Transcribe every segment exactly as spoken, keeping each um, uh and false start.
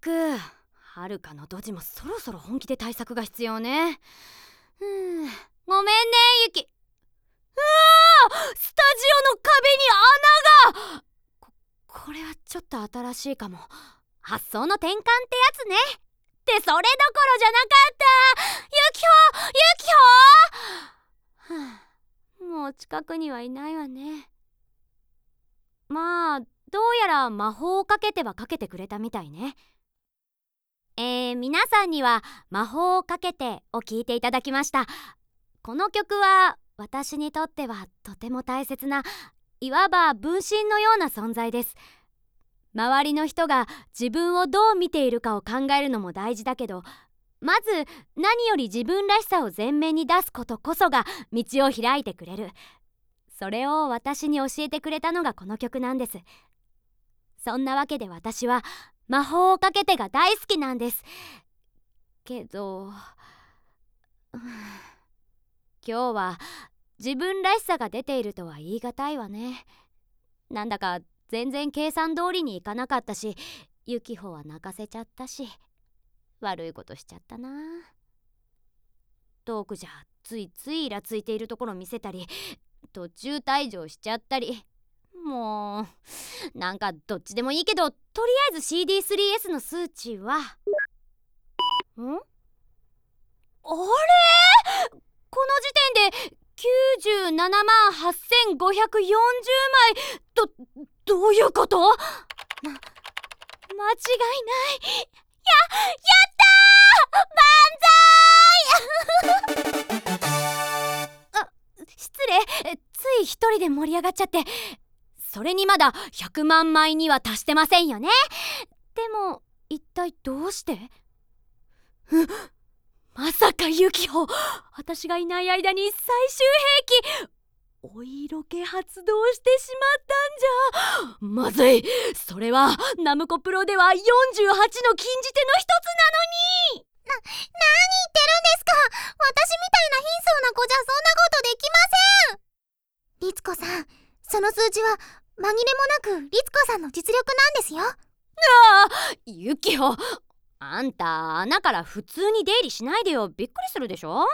くはるかのドジもそろそろ本気で対策が必要ね。うーん、ごめんねゆき。うわー、スタジオの壁に穴が。こ、これはちょっと新しいかも。発想の転換ってやつね。ってそれどころじゃなかった。ゆきほゆきほ、はあ、もう近くにはいないわね。まあどうやら魔法をかけてはかけてくれたみたいね。えー、皆さんには魔法をかけてを聞いていただきました。この曲は私にとってはとても大切な、いわば分身のような存在です。周りの人が自分をどう見ているかを考えるのも大事だけど、まず何より自分らしさを前面に出すことこそが道を開いてくれる。それを私に教えてくれたのがこの曲なんです。そんなわけで私は魔法をかけてが大好きなんです。けど、うん、今日は自分らしさが出ているとは言い難いわね。なんだか全然計算通りにいかなかったし、ユキホは泣かせちゃったし、悪いことしちゃったな。トークじゃついついイラついているところ見せたり、途中退場しちゃったり、もうなんかどっちでもいいけど、とりあえず シーディースリーエス の数値はん、あれ、この時点できゅうじゅうななまんはっせんごひゃくよんじゅうまい。どどういうこと？ま間違いない。ややったー、万歳あ、失礼、つい一人で盛り上がっちゃって。それにまだひゃくまんまいには達してませんよね。でも一体どうして？うっ、まさかユキホ、私がいない間に最終兵器お色気発動してしまったんじゃ。まずい。それはナムコプロではよんじゅうはちの禁じ手の一つなのに。 な、何言ってるんですか。私みたいな貧相な子じゃそんなことできません。律子さん、その数字は紛れもなく律子さんの実力なんですよ。 ああ、ユキホ、あんた穴から普通に出入りしないでよ。びっくりするでしょ。 あ、ご、ごめん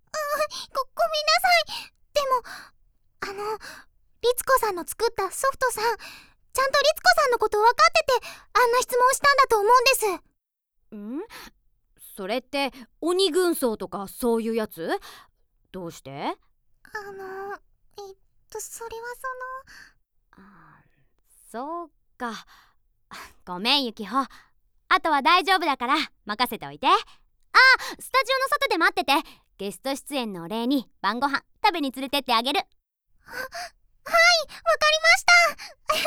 なさい。でもあの、律子さんの作ったソフトさん、ちゃんと律子さんのこと分かっててあんな質問したんだと思うんです。 ん？それって鬼軍曹とかそういうやつ？どうして？ あのえっとそれはそのあ、そうか。ごめんユキホ、あとは大丈夫だから任せておいて。あ、スタジオの外で待ってて。ゲスト出演のお礼に晩ご飯食べに連れてってあげる。 は、はい、わかりました待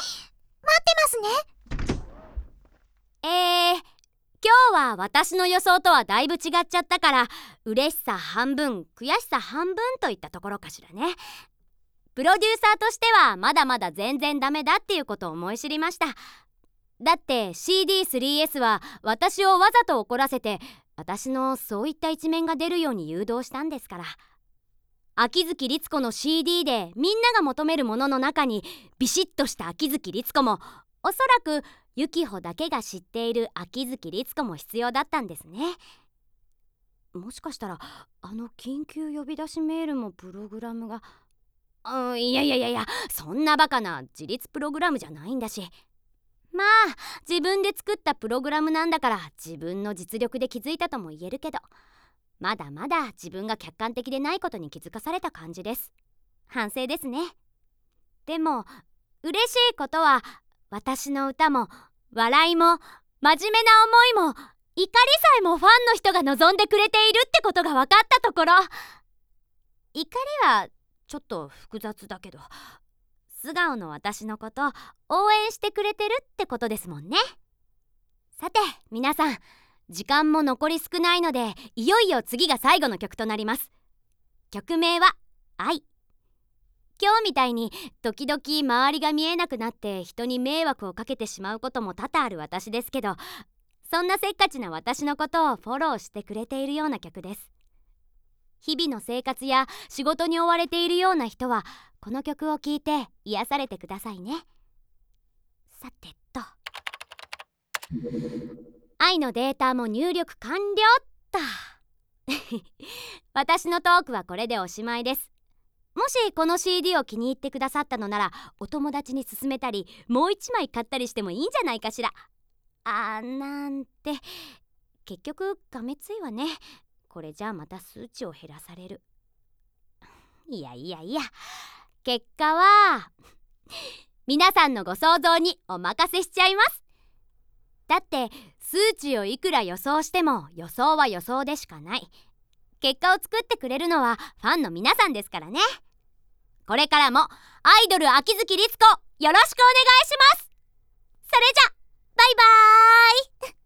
ってますね。 えー、今日は私の予想とはだいぶ違っちゃったから、嬉しさ半分悔しさ半分といったところかしらね。プロデューサーとしてはまだまだ全然ダメだっていうことを思い知りました。だって シーディースリーエス は私をわざと怒らせて、私のそういった一面が出るように誘導したんですから。秋月律子の シーディー でみんなが求めるものの中にビシッとした秋月律子も、おそらくユキホだけが知っている秋月律子も必要だったんですね。もしかしたらあの緊急呼び出しメールもプログラムが、うん、いやいやいやいや、そんなバカな自立プログラムじゃないんだし。まあ自分で作ったプログラムなんだから自分の実力で気づいたとも言えるけど、まだまだ自分が客観的でないことに気づかされた感じです。反省ですね。でも嬉しいことは、私の歌も笑いも真面目な思いも怒りさえもファンの人が望んでくれているってことが分かったところ、怒りはちょっと複雑だけど、素顔の私のこと応援してくれてるってことですもんね。さて皆さん、時間も残り少ないのでいよいよ次が最後の曲となります。曲名は愛。今日みたいに時々周りが見えなくなって人に迷惑をかけてしまうことも多々ある私ですけど、そんなせっかちな私のことをフォローしてくれているような曲です。日々の生活や仕事に追われているような人はこの曲を聴いて癒されてくださいね。さてと、 マイのデータも入力完了っと私のトークはこれでおしまいです。もしこの シーディー を気に入ってくださったのなら、お友達に勧めたりもう一枚買ったりしてもいいんじゃないかしら。あーなんて、結局がめついわね。これじゃあまた数値を減らされる。いやいやいや、結果は皆さんのご想像にお任せしちゃいます。だって数値をいくら予想しても予想は予想でしかない。結果を作ってくれるのはファンの皆さんですからね。これからもアイドル秋月律子よろしくお願いします。それじゃバイバーイ